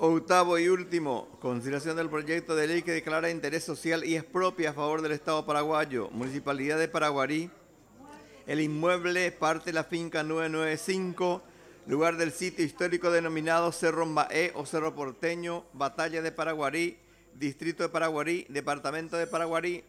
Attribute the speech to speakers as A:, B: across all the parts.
A: Octavo y último, consideración del proyecto de ley que declara interés social y expropia a favor del Estado paraguayo, Municipalidad de Paraguarí, el inmueble parte de la finca 995, lugar del sitio histórico denominado Cerro Mbaé o Cerro Porteño, Batalla de Paraguarí, Distrito de Paraguarí, Departamento de Paraguarí.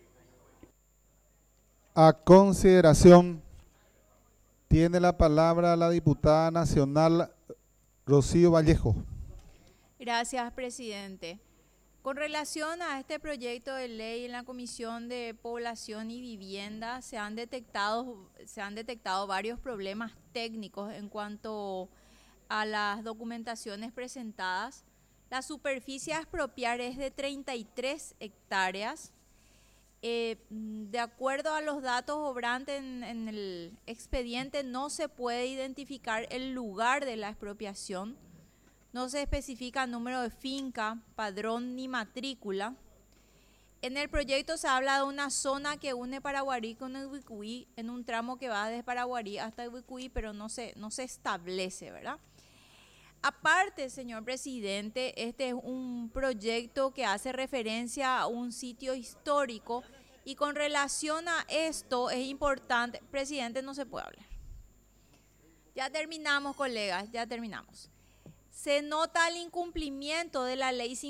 B: A consideración, tiene la palabra la diputada nacional Rocío Vallejo.
C: Gracias, presidente. Con relación a este proyecto de ley en la Comisión de Población y Vivienda se han detectado varios problemas técnicos en cuanto a las documentaciones presentadas. La superficie a expropiar es de 33 hectáreas. De acuerdo a los datos obrantes en el expediente, no se puede identificar el lugar de la expropiación. No se especifica número de finca, padrón ni matrícula. En el proyecto se habla de una zona que une Paraguarí con el Ubicuí en un tramo que va desde Paraguarí hasta el Ubicuí, pero no se establece, ¿verdad? Aparte, señor presidente, este es un proyecto que hace referencia a un sitio histórico y con relación a esto es importante, presidente, no se puede hablar. Ya terminamos, colegas, ya terminamos. Se nota el incumplimiento de la Ley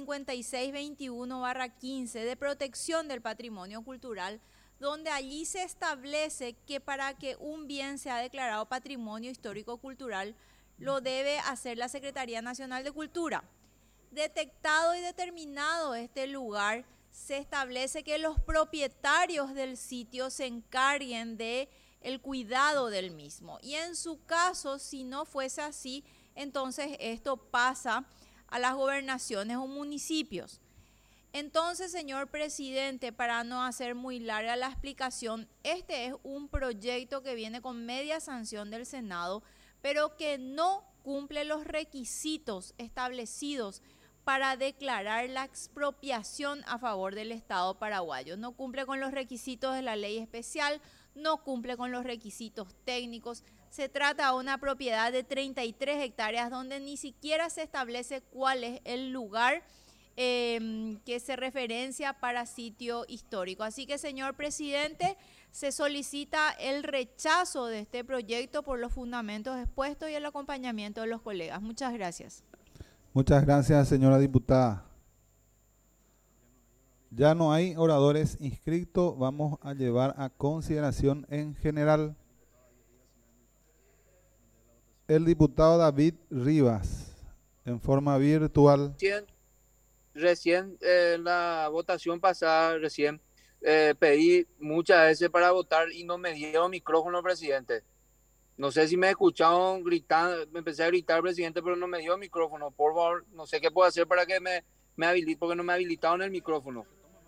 C: 5621/15 de protección del patrimonio cultural, donde allí se establece que para que un bien sea declarado patrimonio histórico cultural, lo debe hacer la Secretaría Nacional de Cultura. Detectado y determinado este lugar, se establece que los propietarios del sitio se encarguen de el cuidado del mismo. Y en su caso, si no fuese así, entonces esto pasa a las gobernaciones o municipios. Entonces, señor presidente, para no hacer muy larga la explicación, este es un proyecto que viene con media sanción del Senado, pero que no cumple los requisitos establecidos para declarar la expropiación a favor del Estado paraguayo. No cumple con los requisitos de la ley especial, no cumple con los requisitos técnicos. Se trata de una propiedad de 33 hectáreas donde ni siquiera se establece cuál es el lugar que se referencia para sitio histórico. Así que, señor presidente, se solicita el rechazo de este proyecto por los fundamentos expuestos y el acompañamiento de los colegas. Muchas gracias.
B: Muchas gracias, señora diputada. Ya no hay oradores inscritos. Vamos a llevar a consideración en general. El diputado David Rivas, en forma virtual.
D: Recién la votación pasada, pedí muchas veces para votar y no me dio micrófono, presidente. No sé si me escucharon gritando, me empecé a gritar, presidente, pero no me dio micrófono. Por favor, no sé qué puedo hacer para que me habilite, porque no me habilitaron el micrófono.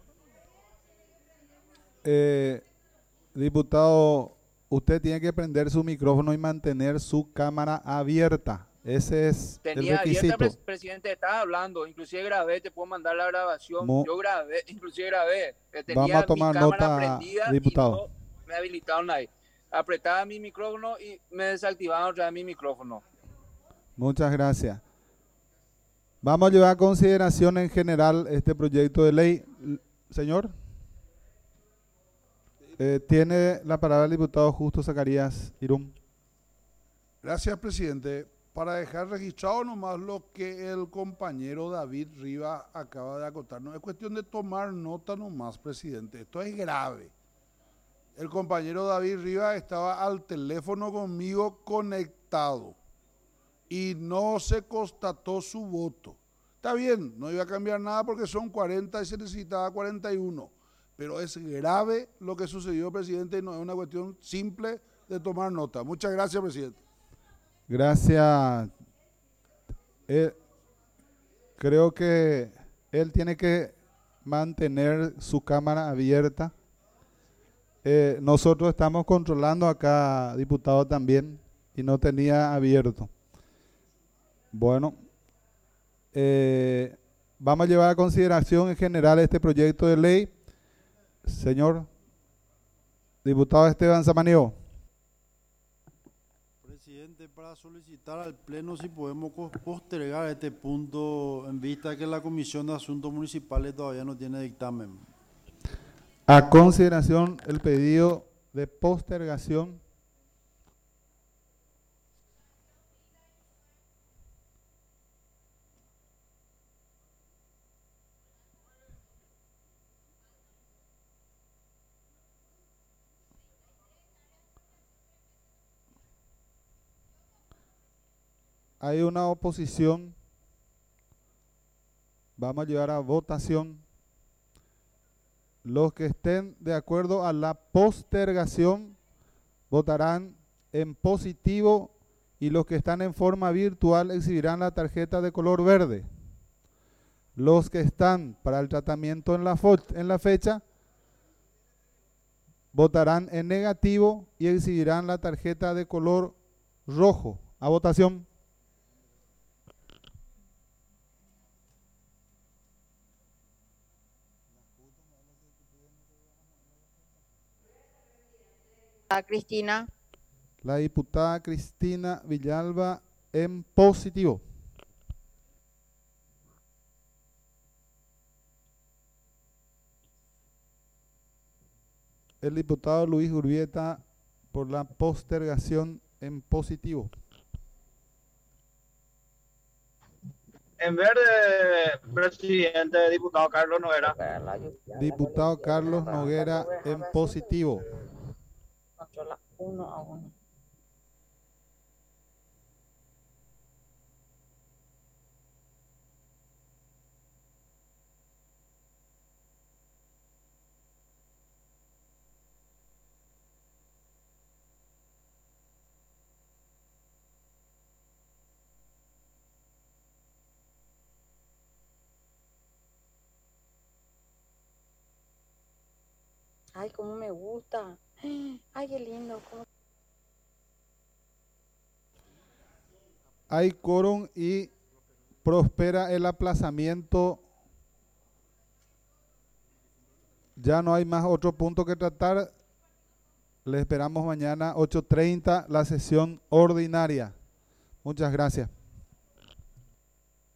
B: Diputado, usted tiene que prender su micrófono y mantener su cámara abierta. Ese es el requisito.
D: Abierta, presidente, estaba hablando, inclusive grabé, te puedo mandar la grabación. Yo grabé, inclusive grabé.
B: Vamos a tomar nota, diputado.
D: Y no me habilitaron ahí. Apretaba mi micrófono y me desactivaron otra vez mi micrófono.
B: Muchas gracias. Vamos a llevar a consideración en general este proyecto de ley. Señor. Tiene la palabra el diputado Justo Zacarías Irum.
E: Gracias, presidente. Para dejar registrado nomás lo que el compañero David Rivas acaba de acotarnos. Es cuestión de tomar nota nomás, presidente. Esto es grave. El compañero David Rivas estaba al teléfono conmigo conectado y no se constató su voto. Está bien, no iba a cambiar nada porque son 40 y se necesitaba 41. Pero es grave lo que sucedió, presidente, y no es una cuestión simple de tomar nota. Muchas gracias, presidente.
B: Gracias. Creo que él tiene que mantener su cámara abierta. Nosotros estamos controlando acá, diputado, también, y no tenía abierto. Bueno, vamos a llevar a consideración en general este proyecto de ley. Señor diputado Esteban Samaniego.
F: Presidente, para para solicitar al Pleno si podemos postergar este punto en vista de que la Comisión de Asuntos Municipales todavía no tiene dictamen.
B: A consideración el pedido de postergación. Hay una oposición. Vamos a llevar a votación. Los que estén de acuerdo a la postergación votarán en positivo y los que están en forma virtual exhibirán la tarjeta de color verde. Los que están para el tratamiento en la fecha votarán en negativo y exhibirán la tarjeta de color rojo. A votación.
G: Cristina.
B: La diputada Cristina Villalba en positivo. El diputado Luis Urbieta por la postergación en positivo.
H: En verde, presidente, diputado Carlos Noguera.
B: Diputado Carlos Noguera en positivo.
G: 1-1. Ay, cómo me gusta. Ay, qué lindo.
B: Hay quórum y prospera el aplazamiento. Ya no hay más otro punto que tratar. Le esperamos mañana 8:30 la sesión ordinaria. Muchas gracias.